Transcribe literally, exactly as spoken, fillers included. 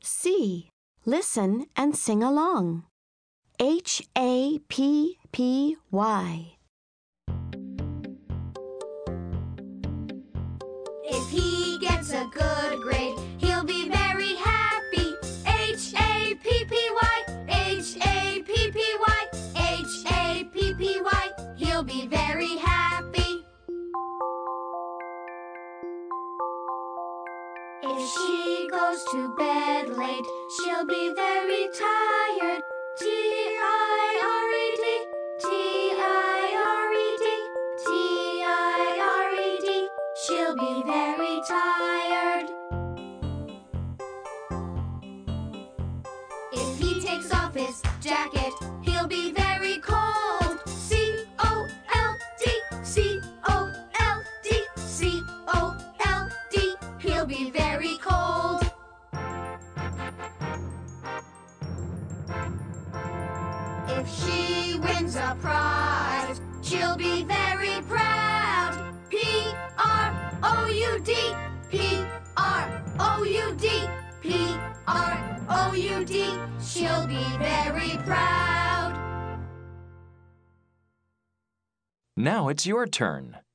C. Listen and sing along. H A P P Y. If he gets a good grade, he'll be very happy. H A P P Y, H A P P Y, H A P P Y. He'll be very happy. If she goes to bed late, she'll be very tired. T I R E D, T I R E D, T I R E D. She'll be very tired. If he takes off his jacket, he'll be very cold. C O L D, C O L D, C O L D. He'll be very cold. If she wins a prize, she'll be very proud. P R O U D, P R O U D, P R O U D. She'll be very proud. Now it's your turn.